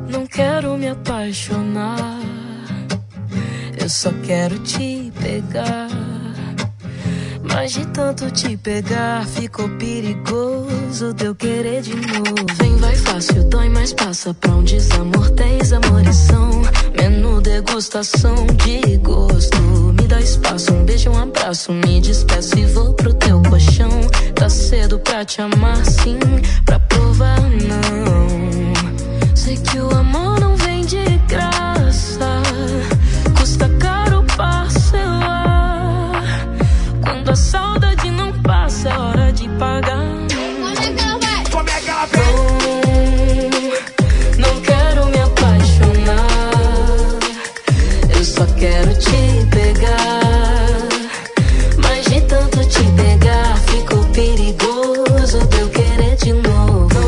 Não quero me apaixonar, eu só quero te pegar. Mas de tanto te pegar, ficou perigoso de eu querer de novo. Vem, vai fácil, dói, mas passa pra um desamor. 10 amores são menu degustação de gosto. Me dá espaço, um beijo, um abraço. Me despeço e vou pro teu colchão. Tá cedo pra te amar, sim, pra provar não. Sei que o amor não vem de graça, custa caro parcelar. Quando a saudade não passa, é hora de pagar. Como é que ela vem? Não quero me apaixonar, eu só quero te pegar. Mas de tanto te pegar, ficou perigoso de eu querer de novo.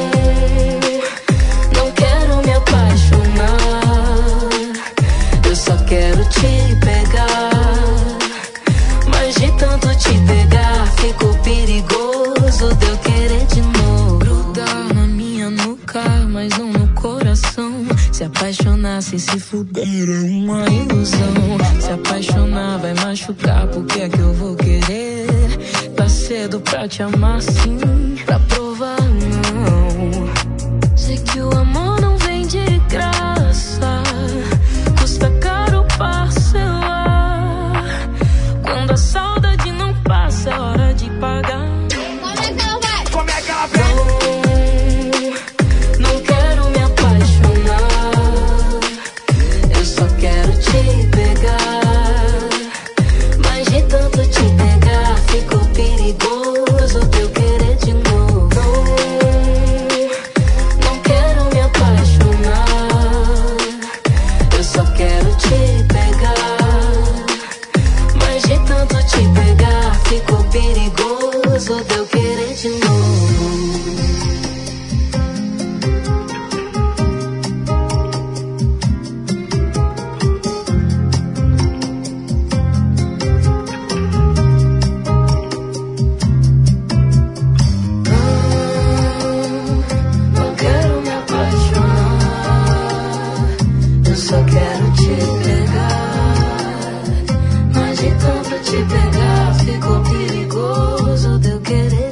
Não quero me apaixonar, eu só quero te pegar. Mas de tanto te pegar, ficou perigoso de eu querer de novo. Grudar na minha nuca, mas não no coração. Se apaixonar sem se fuder é uma ilusão. Se apaixonar vai machucar, por que é que eu vou querer? Tá cedo pra te amar, sim, pra provar não. Sei que o amor não vem de graça, custa caro parcelar. Quando a saudade não passa, é hora de pagar. Como é que ela vem? Não quero me apaixonar, eu só quero te pegar. Mas de tanto te pegar, ficou perigoso de eu querer de novo. Não quero me apaixonar, eu só quero te pegar. Mas de tanto te pegar, ficou perigoso de eu querer de novo. Não quero me apaixonar, eu só quero te pegar. Mas de tanto te pegar, ficou perigoso de eu querer